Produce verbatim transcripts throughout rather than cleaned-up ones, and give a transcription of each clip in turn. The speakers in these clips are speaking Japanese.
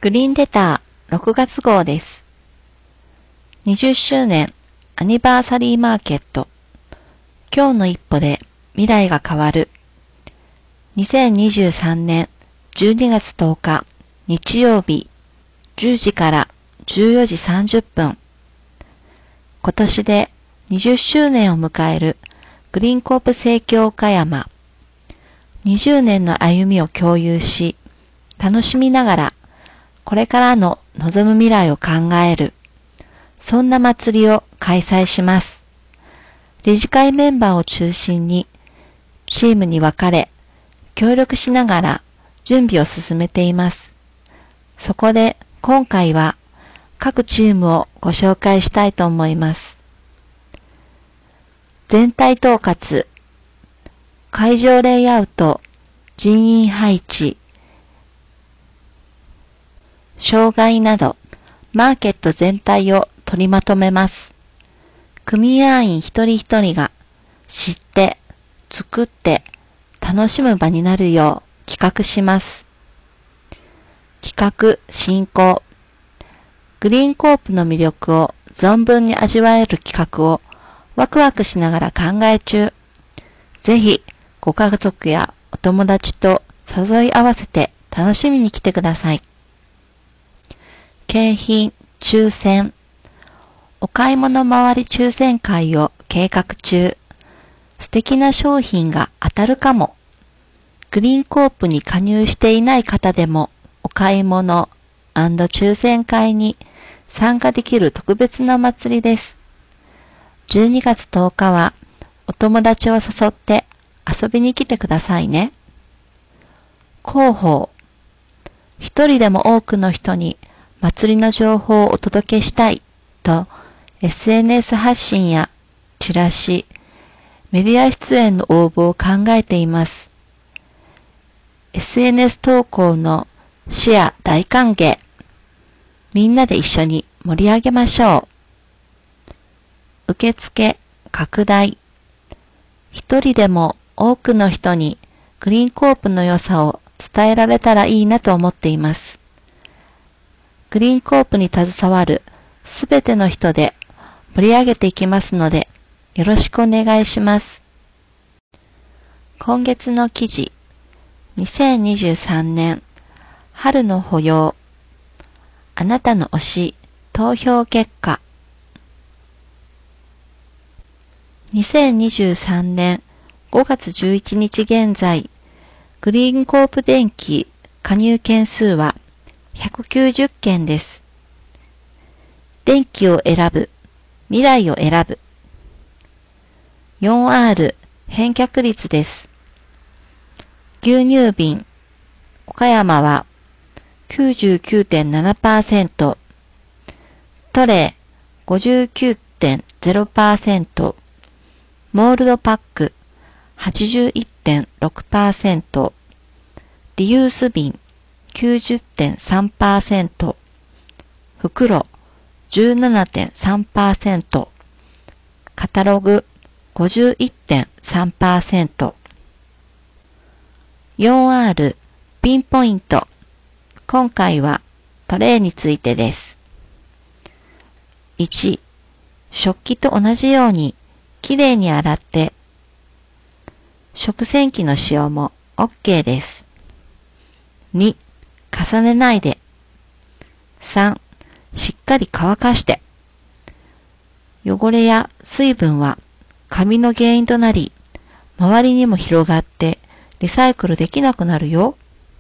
グリーンレターろくがつ号です。にじゅっしゅうねんアニバーサリーマーケット。今日の一歩で未来が変わる。にせんにじゅうさんねんじゅうにがつとおか日曜日じゅうじからじゅうよじさんじゅっぷん。今年でにじゅっしゅうねんを迎えるグリーンコープ生協岡山。にじゅうねんの歩みを共有し、楽しみながらこれからの望む未来を考える。そんな祭りを開催します。理事会メンバーを中心にチームに分かれ、協力しながら準備を進めています。そこで今回は各チームをご紹介したいと思います。全体統括、会場レイアウト、人員配置、障害など、マーケット全体を取りまとめます。組合員一人一人が知って、作って、楽しむ場になるよう企画します。企画、進行。グリーンコープの魅力を存分に味わえる企画をワクワクしながら考え中。ぜひ、ご家族やお友達と誘い合わせて楽しみに来てください。景品、抽選。お買い物回り抽選会を計画中。素敵な商品が当たるかも。グリーンコープに加入していない方でもお買い物&抽選会に参加できる特別なお祭りです。じゅうにがつとおかはお友達を誘って遊びに来てくださいね。広報。一人でも多くの人に祭りの情報をお届けしたいと エスエヌエス 発信やチラシ、メディア出演の応募を考えています。エスエヌエス 投稿のシェア大歓迎。みんなで一緒に盛り上げましょう。受付拡大。一人でも多くの人にグリーンコープの良さを伝えられたらいいなと思っています。グリーンコープに携わるすべての人で盛り上げていきますので、よろしくお願いします。今月の記事、にせんにじゅうさんねん春の歩様、あなたの推し投票結果。にせんにじゅうさんねんごがつじゅういちにち現在、グリーンコープ電気加入件数はひゃくきゅうじゅっけんです。電気を選ぶ、未来を選ぶ。よんアール 返却率です。牛乳瓶、岡山は きゅうじゅうきゅうてんななパーセント、トレー ごじゅうきゅうてんゼロパーセント、モールドパック はちじゅういってんろくパーセント、リユース瓶 きゅうじゅってんさんパーセント、袋 じゅうななてんさんパーセント、カタログ ごじゅういってんさんパーセント。よんアール ピンポイント。今回はトレイについてです。いち、食器と同じようにきれいに洗って食洗機の使用も OK です。に、重ねないで。さん、しっかり乾かして。汚れや水分はカビの原因となり、周りにも広がってリサイクルできなくなるよ。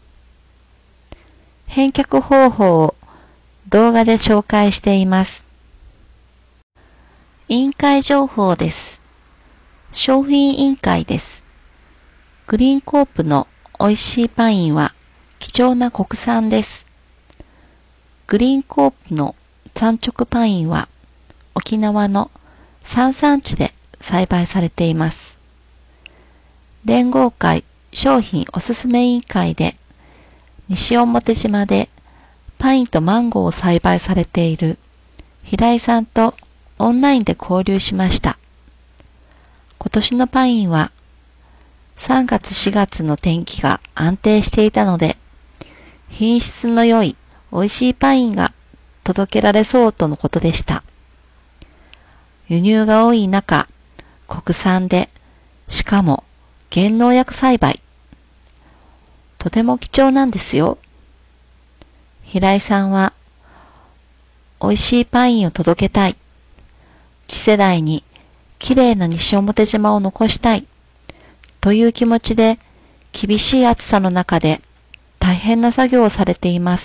返却方法を動画で紹介しています。委員会情報です。商品委員会です。グリーンコープの美味しいパインは貴重な国産です。グリーンコープの産直パインは沖縄の山産地で栽培されています。連合会商品おすすめ委員会で西表島でパインとマンゴーを栽培されている平井さんとオンラインで交流しました。今年のパインはさんがつしがつの天気が安定していたので品質の良い美味しいパインが届けられそうとのことでした。輸入が多い中、国産で、しかも原農薬栽培。とても貴重なんですよ。平井さんは、美味しいパインを届けたい。次世代にきれいな西表島を残したい。という気持ちで、厳しい暑さの中で大変な作業をされています。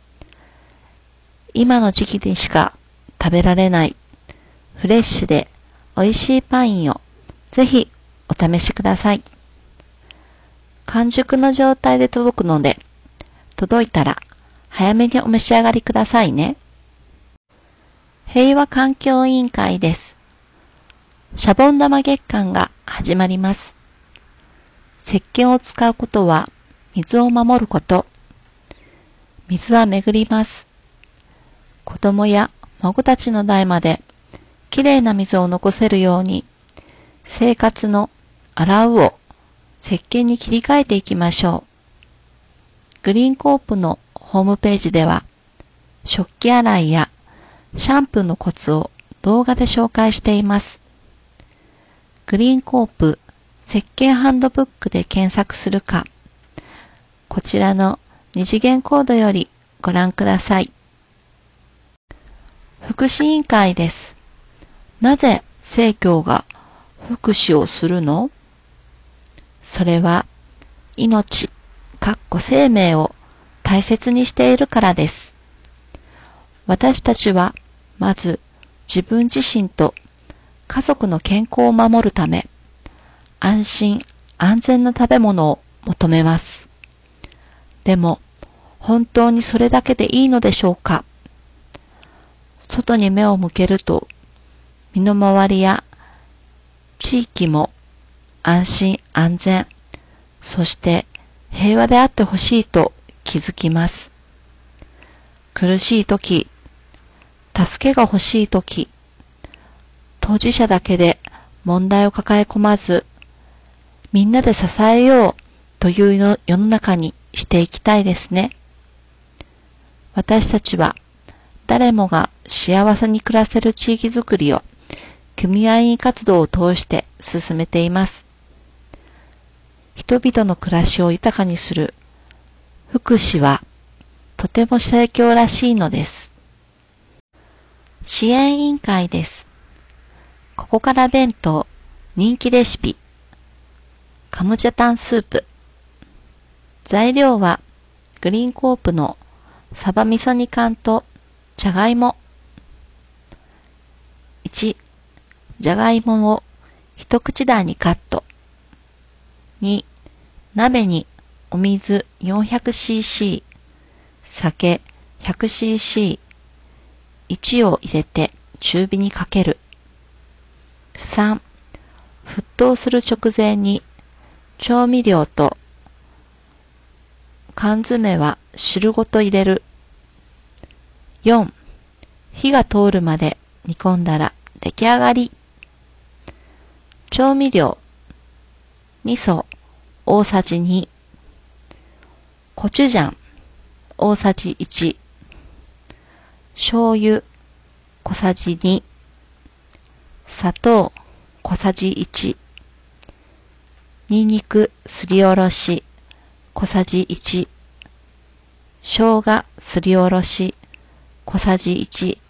今の時期にしか食べられないフレッシュで美味しいパインをぜひお試しください。完熟の状態で届くので、届いたら早めにお召し上がりくださいね。平和環境委員会です。シャボン玉月間が始まります。石鹸を使うことは水を守ること。水は巡ります。子供や孫たちの代まできれいな水を残せるように、生活の洗うを石鹸に切り替えていきましょう。グリーンコープのホームページでは、食器洗いやシャンプーのコツを動画で紹介しています。グリーンコープ石鹸ハンドブックで検索するか、こちらの二次元コードよりご覧ください。福祉委員会です。なぜ生協が福祉をするの？それは命、かっこ生命を大切にしているからです。私たちはまず自分自身と家族の健康を守るため、安心安全な食べ物を求めます。でも本当にそれだけでいいのでしょうか？外に目を向けると、身の回りや地域も安心安全、そして平和であってほしいと気づきます。苦しいとき、助けが欲しいとき、当事者だけで問題を抱え込まず、みんなで支えようという世の中にしていきたいですね。私たちは誰もが幸せに暮らせる地域づくりを組合員活動を通して進めています。人々の暮らしを豊かにする福祉はとても生協らしいのです。支援委員会です。ここから弁当、人気レシピ、カムジャタンスープ。材料はグリーンコープのサバ味噌煮缶とじゃがいも。いち、じゃがいもを一口大にカット。に、鍋にお水 よんひゃくシーシー、酒 ひゃくシーシー、いちを入れて中火にかける。さん、沸騰する直前に調味料と缶詰は汁ごと入れる。よん、火が通るまで煮込んだら出来上がり。調味料、味噌大さじに、コチュジャン大さじいち、醤油小さじに、砂糖小さじいち、ニンニクすりおろし小さじいち、生姜すりおろし小さじいち、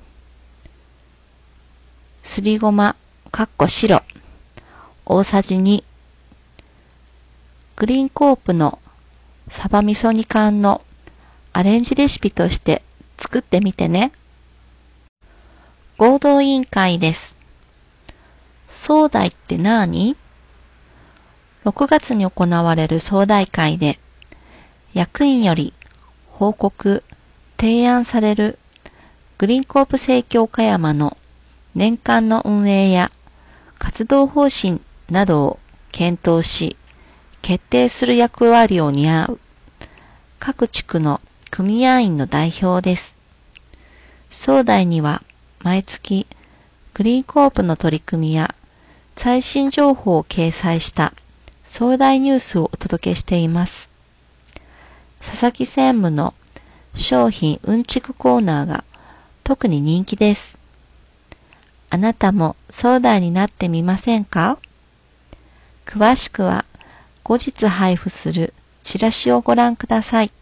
すりごまかっこ白大さじに、グリーンコープのサバ味噌煮缶のアレンジレシピとして作ってみてね。合同委員会です。総代って何？ろくがつに行われる総代会で、役員より報告、提案されるグリーンコープ生協岡山の年間の運営や活動方針などを検討し、決定する役割を担う各地区の組合員の代表です。総代には毎月グリーンコープの取り組みや最新情報を掲載した総代ニュースをお届けしています。佐々木専務の商品うんちくコーナーが特に人気です。あなたも相談になってみませんか？詳しくは後日配布するチラシをご覧ください。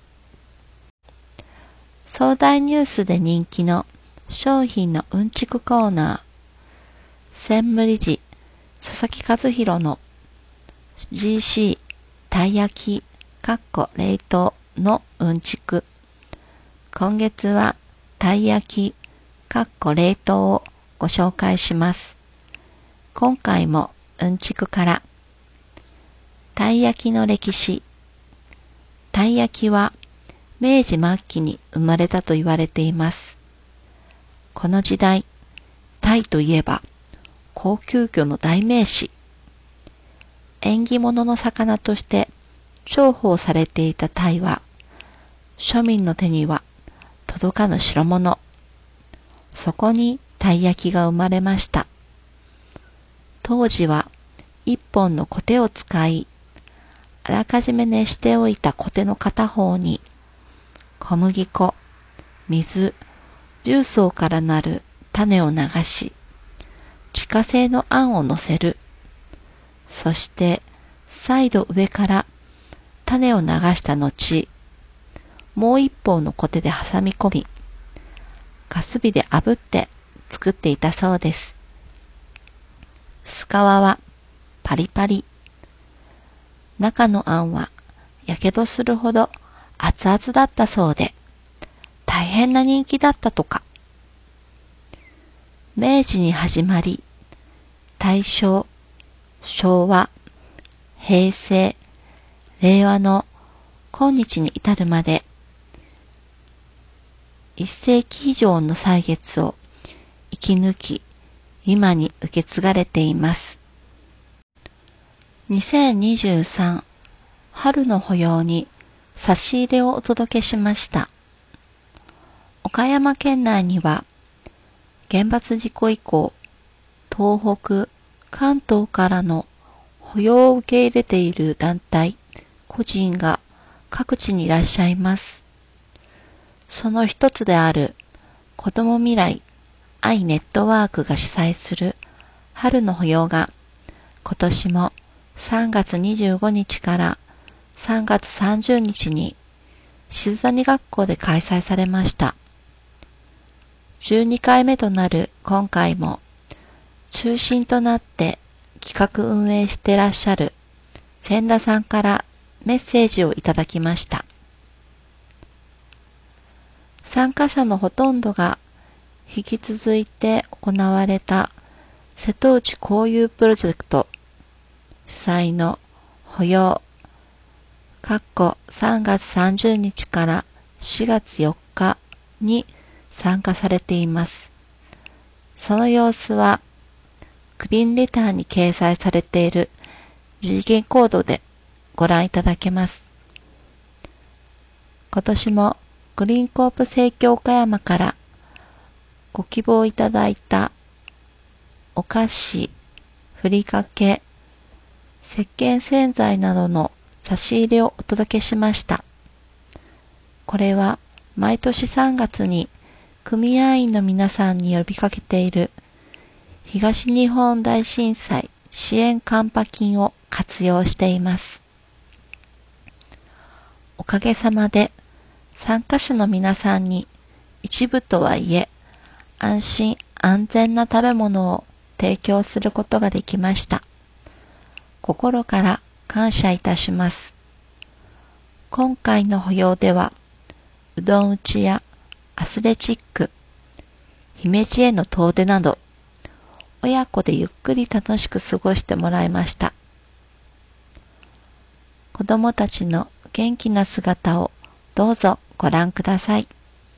相談ニュースで人気の商品のうんちくコーナー。専務理事佐々木和弘の ジーシー たい焼き（冷凍）のうんちく。今月はたい焼き（冷凍）をご紹介します。今回もうんちくから。たい焼きの歴史。たい焼きは明治末期に生まれたと言われています。この時代、タイといえば高級魚の代名詞。縁起物の魚として重宝されていたタイは、庶民の手には届かぬ代物。そこにたい焼きが生まれました。当時は一本のコテを使い、あらかじめ熱しておいたコテの片方に、小麦粉、水、重曹からなる種を流し、自家製のあんを乗せる。そして、再度上から種を流した後、もう一方のコテで挟み込み、ガス火で炙って作っていたそうです。薄皮はパリパリ。中のあんはやけどするほど熱々だったそうで、大変な人気だったとか。明治に始まり、大正、昭和、平成、令和の今日に至るまで、一世紀以上の歳月を生き抜き、今に受け継がれています。にせんにじゅうさん春の保養に差し入れをお届けしました。岡山県内には原発事故以降、東北、関東からの保養を受け入れている団体、個人が各地にいらっしゃいます。その一つである子ども未来愛ネットワークが主催する春の保養が今年もさんがつにじゅうごにちからさんがつさんじゅうにちに静谷学校で開催されました。じゅうにかいめとなる今回も中心となって企画運営していらっしゃる千田さんからメッセージをいただきました。参加者のほとんどが引き続いて行われた瀬戸内交友プロジェクト主催の保養さんがつさんじゅうにちからしがつよっかに参加されています。その様子はグリーンレターに掲載されている二次元コードでご覧いただけます。今年もグリーンコープ生協岡山からご希望いただいたお菓子、ふりかけ、石鹸洗剤などの差し入れをお届けしました。これは毎年さんがつに組合員の皆さんに呼びかけている東日本大震災支援カンパ金を活用しています。おかげさまで参加者の皆さんに一部とはいえ安心安全な食べ物を提供することができました。心から感謝いたします。今回の保養ではうどん打ちやアスレチック、姫路への遠出など親子でゆっくり楽しく過ごしてもらいました。子供たちの元気な姿をどうぞご覧ください。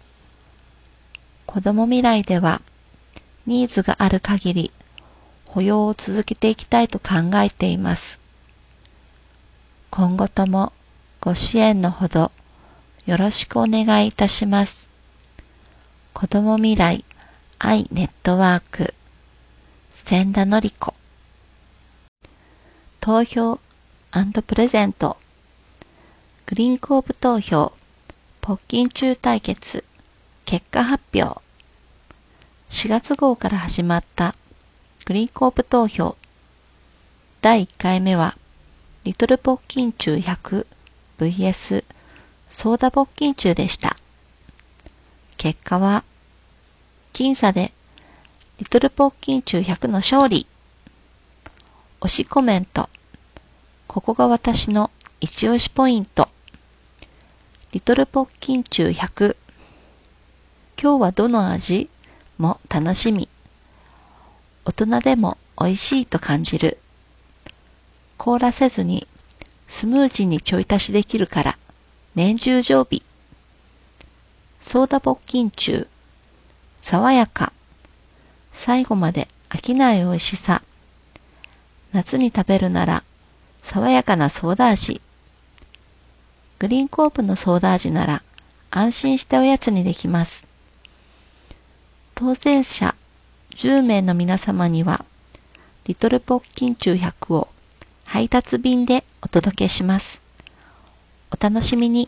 子供未来ではニーズがある限り保養を続けていきたいと考えています。今後ともご支援のほどよろしくお願いいたします。子供未来愛ネットワーク千田のり子。投票&プレゼントグリーンコープ投票ポッキン中対決結果発表。しがつ号から始まったグリーンコープ投票。だいいっかいめはリトルポッキン中 ひゃくブイエス ソーダポッキン中でした。結果は僅差でリトルポッキン中ひゃくの勝利。推しコメント。ここが私の一押しポイント。リトルポッキン中ひゃく。今日はどの味も楽しみ。大人でも美味しいと感じる。凍らせずにスムージーにちょい足しできるから年中常備。ソーダポッキン中。爽やか。最後まで飽きない美味しさ。夏に食べるなら爽やかなソーダ味。グリーンコープのソーダ味なら安心しておやつにできます。当選者じゅうめいの皆様にはリトルポッキン中ひゃくを配達便でお届けします。お楽しみに。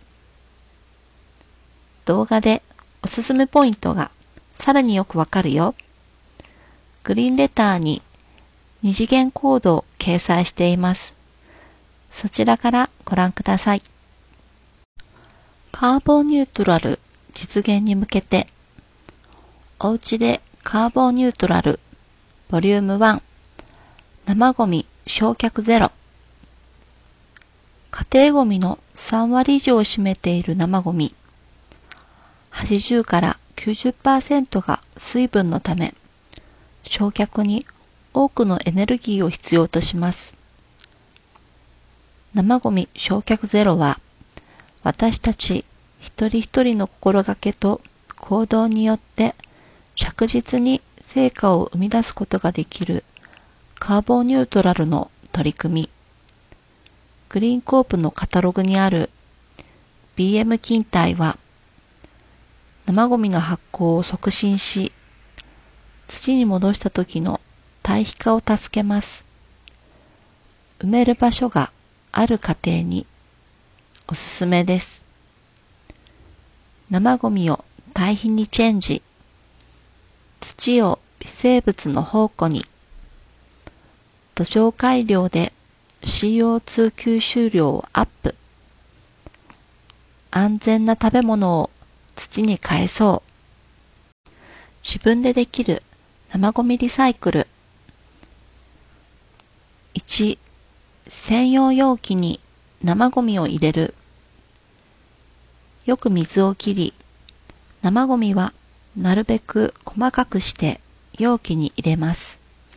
動画でおすすめポイントがさらによくわかるよ。グリーンレターに二次元コードを掲載しています。そちらからご覧ください。カーボンニュートラル実現に向けて、おうちでカーボンニュートラルボリュームワン、生ゴミ焼却ゼロ。家庭ゴミのさんわり以上を占めている生ゴミ、はちじゅうからきゅうじゅっパーセント が水分のため、焼却に多くのエネルギーを必要とします。生ゴミ焼却ゼロは、私たち一人一人の心がけと行動によって着実に成果を生み出すことができるカーボンニュートラルの取り組み。グリーンコープのカタログにある ビーエム 勤怠は生ゴミの発酵を促進し、土に戻した時の堆肥化を助けます。埋める場所がある家庭におすすめです。生ゴミを堆肥にチェンジ。土を微生物の宝庫に。土壌改良で シーオーツー 吸収量をアップ。安全な食べ物を土に返そう。自分でできる生ゴミリサイクル。いち、専用容器に生ゴミを入れる。よく水を切り、生ゴミはなるべく細かくして容器に入れます。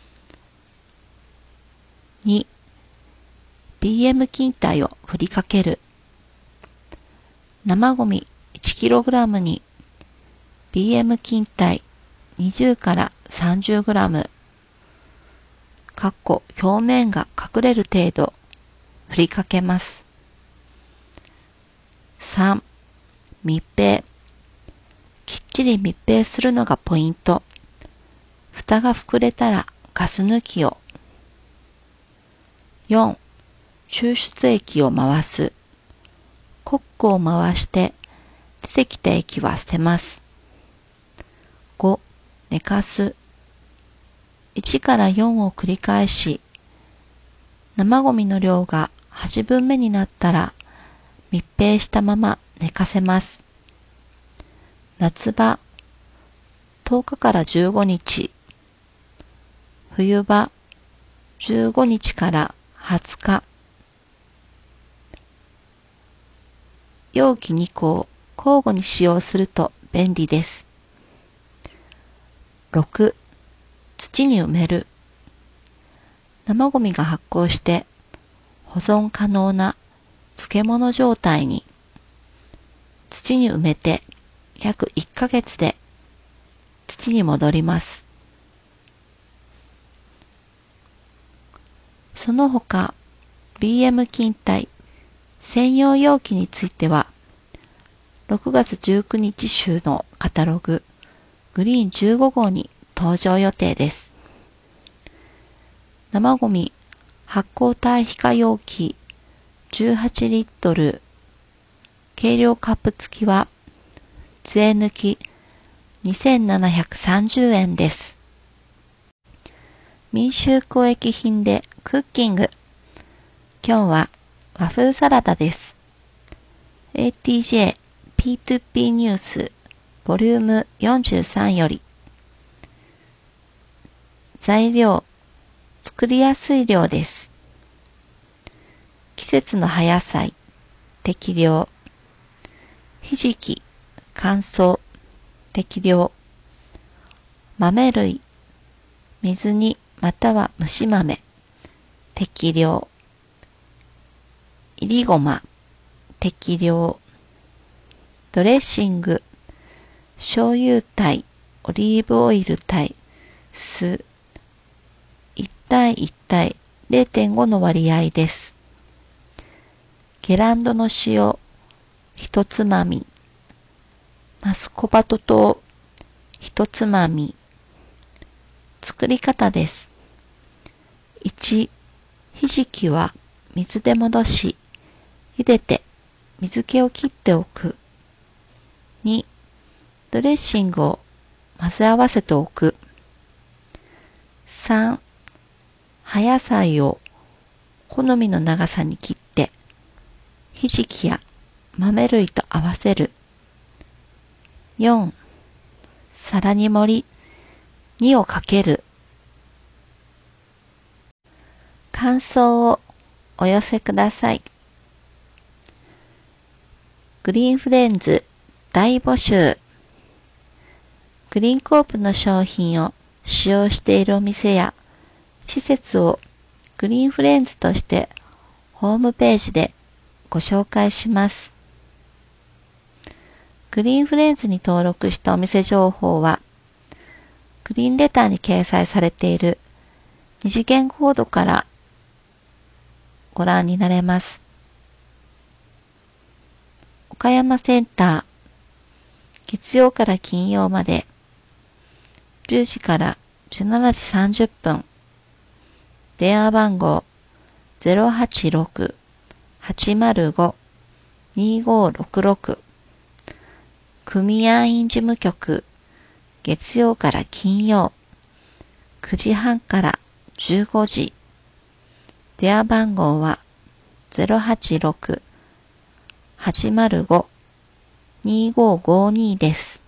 に、ビーエム 勤怠を振りかける。生ゴミ いちキログラム に ビーエム 勤怠にじゅうからさんじゅうグラム、かっこ表面が隠れる程度振りかけます。さん、密閉。きっちり密閉するのがポイント。蓋が膨れたらガス抜きを。よん、抽出液を回す。コックを回して出てきた液は捨てます。ご、寝かす。いちからよんを繰り返し、生ゴミの量がはちぶんめになったら密閉したまま寝かせます。夏場とおかからじゅうごにち、冬場じゅうごにちからはつか。容器にこを交互に使用すると便利です。ろく、土に埋める。生ゴミが発酵して保存可能な漬物状態に。土に埋めて約いっかげつで土に戻ります。その他 ビーエム 勤怠専用容器についてはろくがつじゅうくにち週のカタロググリーンじゅうご号に登場予定です。生ゴミ発酵堆肥化容器じゅうはちリットル計量カップ付きは税抜きにせんななひゃくさんじゅうえんです。民衆交易品でクッキング。今日は和風サラダです。エーティージェー ピーツーピー ニュースボリュームよんじゅうさんより。材料、作りやすい量です。季節の葉野菜、適量。ひじき、乾燥、適量。豆類、水煮または蒸し豆、適量。いりごま、適量。ドレッシング、醤油対オリーブオイル対酢、いち対いち対 れいてんご の割合です。ゲランドの塩、ひとつまみ。マスコバト糖、ひとつまみ。作り方です。いち、ひじきは水で戻し、茹でて水気を切っておく。に、ドレッシングを混ぜ合わせておく。さん、葉野菜を好みの長さに切って、ひじきや豆類と合わせる。よん、皿に盛り、にをかける。感想をお寄せください。グリーンフレンズ大募集。グリーンコープの商品を使用しているお店や施設をグリーンフレンズとしてホームページでご紹介します。グリーンフレンズに登録したお店情報はグリーンレターに掲載されている二次元コードからご覧になれます。岡山センター、月曜から金曜までじゅうじからじゅうしちじさんじゅっぷん。電話番号 ゼロはちろく はちまるご にごろくろく。組合員事務局、月曜から金曜くじはんからじゅうごじ。電話番号は ゼロはちろく はちまるご にごごに です。